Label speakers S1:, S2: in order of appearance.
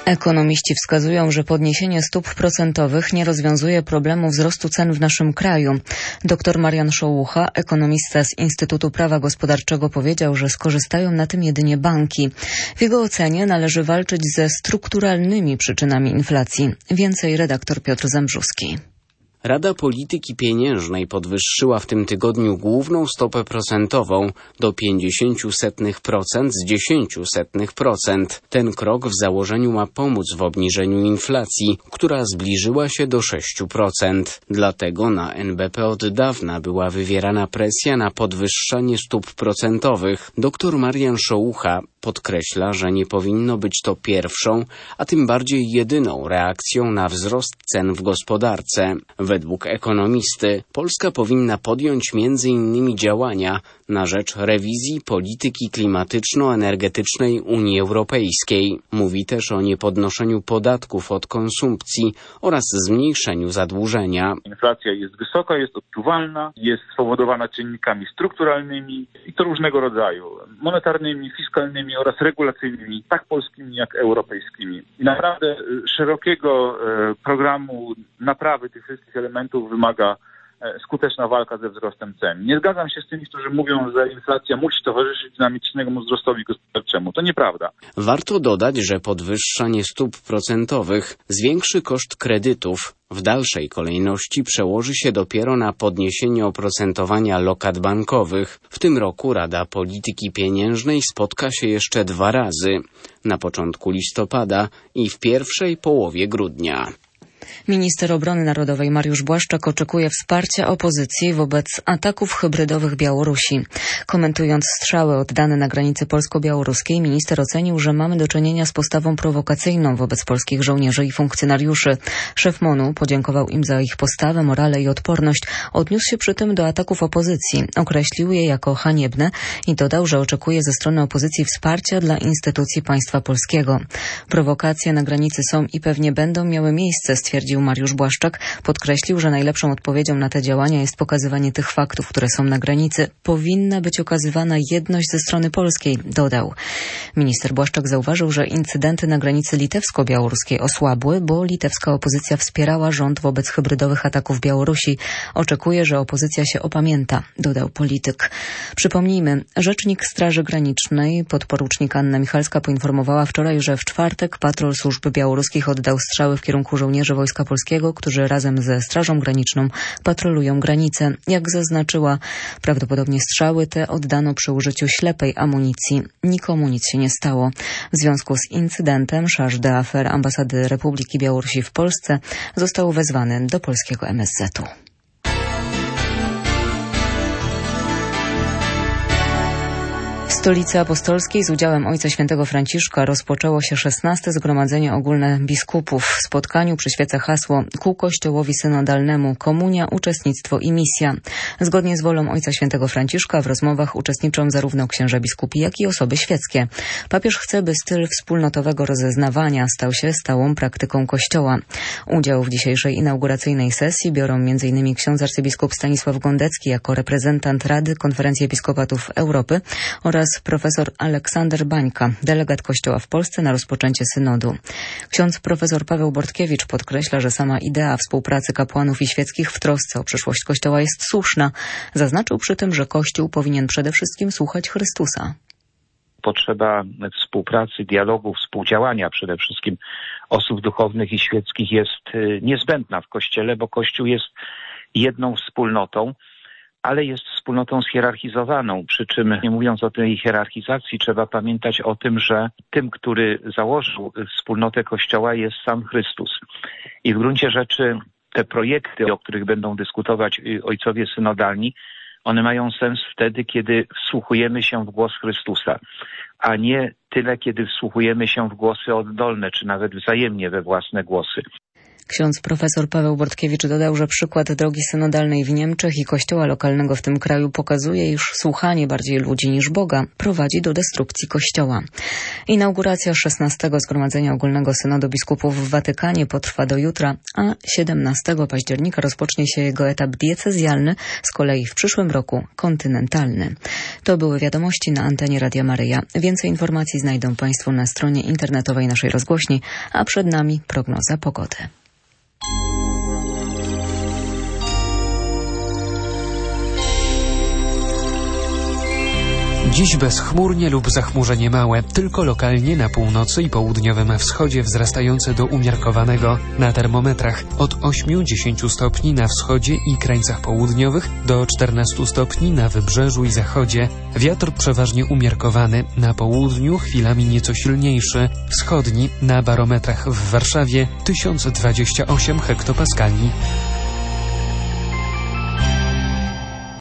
S1: Ekonomiści wskazują, że podniesienie stóp procentowych nie rozwiązuje problemu wzrostu cen w naszym kraju. Dr Marian Szołucha, ekonomista z Instytutu Prawa Gospodarczego, powiedział, że skorzystają na tym jedynie banki. W jego ocenie należy walczyć ze strukturalnymi przyczynami inflacji. Więcej redaktor Piotr Zambrzuski.
S2: Rada Polityki Pieniężnej podwyższyła w tym tygodniu główną stopę procentową do 0,50% z 0,10%. Ten krok w założeniu ma pomóc w obniżeniu inflacji, która zbliżyła się do 6%. Dlatego na NBP od dawna była wywierana presja na podwyższanie stóp procentowych. Dr Marian Szołucha podkreśla, że nie powinno być to pierwszą, a tym bardziej jedyną reakcją na wzrost cen w gospodarce. Według ekonomisty Polska powinna podjąć m.in. działania na rzecz rewizji polityki klimatyczno-energetycznej Unii Europejskiej. Mówi też o niepodnoszeniu podatków od konsumpcji oraz zmniejszeniu zadłużenia.
S3: Inflacja jest wysoka, jest odczuwalna, jest spowodowana czynnikami strukturalnymi i to różnego rodzaju, monetarnymi, fiskalnymi oraz regulacyjnymi, tak polskimi jak europejskimi. I naprawdę szerokiego programu naprawy tych wszystkich elementów wymaga skuteczna walka ze wzrostem cen. Nie zgadzam się z tymi, którzy mówią, że inflacja musi towarzyszyć dynamicznemu wzrostowi gospodarczemu. To nieprawda.
S2: Warto dodać, że podwyższanie stóp procentowych zwiększy koszt kredytów. W dalszej kolejności przełoży się dopiero na podniesienie oprocentowania lokat bankowych. W tym roku Rada Polityki Pieniężnej spotka się jeszcze 2 razy. Na początku listopada i w pierwszej połowie grudnia.
S1: Minister Obrony Narodowej Mariusz Błaszczak oczekuje wsparcia opozycji wobec ataków hybrydowych Białorusi. Komentując strzały oddane na granicy polsko-białoruskiej, minister ocenił, że mamy do czynienia z postawą prowokacyjną wobec polskich żołnierzy i funkcjonariuszy. Szef MON-u podziękował im za ich postawę, morale i odporność. Odniósł się przy tym do ataków opozycji. Określił je jako haniebne i dodał, że oczekuje ze strony opozycji wsparcia dla instytucji państwa polskiego. Prowokacje na granicy są i pewnie będą miały miejsce, stwierdził Mariusz Błaszczak. Podkreślił, że najlepszą odpowiedzią na te działania jest pokazywanie tych faktów, które są na granicy. Powinna być okazywana jedność ze strony polskiej, dodał. Minister Błaszczak zauważył, że incydenty na granicy litewsko-białoruskiej osłabły, bo litewska opozycja wspierała rząd wobec hybrydowych ataków Białorusi. Oczekuje, że opozycja się opamięta, dodał polityk. Przypomnijmy, rzecznik Straży Granicznej, podporucznik Anna Michalska, poinformowała wczoraj, że w czwartek patrol służb białoruskich oddał strzały w kierunku żołnierzy Wojska Polskiego, którzy razem ze Strażą Graniczną patrolują granicę. Jak zaznaczyła, prawdopodobnie strzały te oddano przy użyciu ślepej amunicji. Nikomu nic się nie stało. W związku z incydentem chargé d'affaires Ambasady Republiki Białorusi w Polsce został wezwany do polskiego MSZ-u. W stolicy apostolskiej z udziałem Ojca Świętego Franciszka rozpoczęło się 16. Zgromadzenie Ogólne Biskupów. W spotkaniu przyświeca hasło ku Kościołowi synodalnemu: komunia, uczestnictwo i misja. Zgodnie z wolą Ojca Świętego Franciszka w rozmowach uczestniczą zarówno księża biskupi, jak i osoby świeckie. Papież chce, by styl wspólnotowego rozeznawania stał się stałą praktyką Kościoła. Udział w dzisiejszej inauguracyjnej sesji biorą m.in. ksiądz arcybiskup Stanisław Gondecki jako reprezentant Rady Konferencji Episkopatów Europy oraz profesor Aleksander Bańka, delegat Kościoła w Polsce na rozpoczęcie synodu. Ksiądz profesor Paweł Bortkiewicz podkreśla, że sama idea współpracy kapłanów i świeckich w trosce o przyszłość Kościoła jest słuszna. Zaznaczył przy tym, że Kościół powinien przede wszystkim słuchać Chrystusa.
S4: Potrzeba współpracy, dialogu, współdziałania przede wszystkim osób duchownych i świeckich jest niezbędna w Kościele, bo Kościół jest jedną wspólnotą, ale jest wspólnotą zhierarchizowaną, przy czym nie mówiąc o tej hierarchizacji trzeba pamiętać o tym, że tym, który założył wspólnotę Kościoła, jest sam Chrystus. I w gruncie rzeczy te projekty, o których będą dyskutować ojcowie synodalni, one mają sens wtedy, kiedy wsłuchujemy się w głos Chrystusa, a nie tyle, kiedy wsłuchujemy się w głosy oddolne, czy nawet wzajemnie we własne głosy.
S1: Ksiądz profesor Paweł Bortkiewicz dodał, że przykład drogi synodalnej w Niemczech i kościoła lokalnego w tym kraju pokazuje, iż słuchanie bardziej ludzi niż Boga prowadzi do destrukcji kościoła. Inauguracja 16. Zgromadzenia Ogólnego Synodu Biskupów w Watykanie potrwa do jutra, a 17 października rozpocznie się jego etap diecezjalny, z kolei w przyszłym roku kontynentalny. To były wiadomości na antenie Radia Maryja. Więcej informacji znajdą Państwo na stronie internetowej naszej rozgłośni, a przed nami prognoza pogody.
S5: Dziś bezchmurnie lub zachmurzenie małe, tylko lokalnie na północy i południowym wschodzie wzrastające do umiarkowanego. Na termometrach od 8-10 stopni na wschodzie i krańcach południowych do 14 stopni na wybrzeżu i zachodzie. Wiatr przeważnie umiarkowany, na południu chwilami nieco silniejszy, wschodni na barometrach w Warszawie 1028 hektopaskali.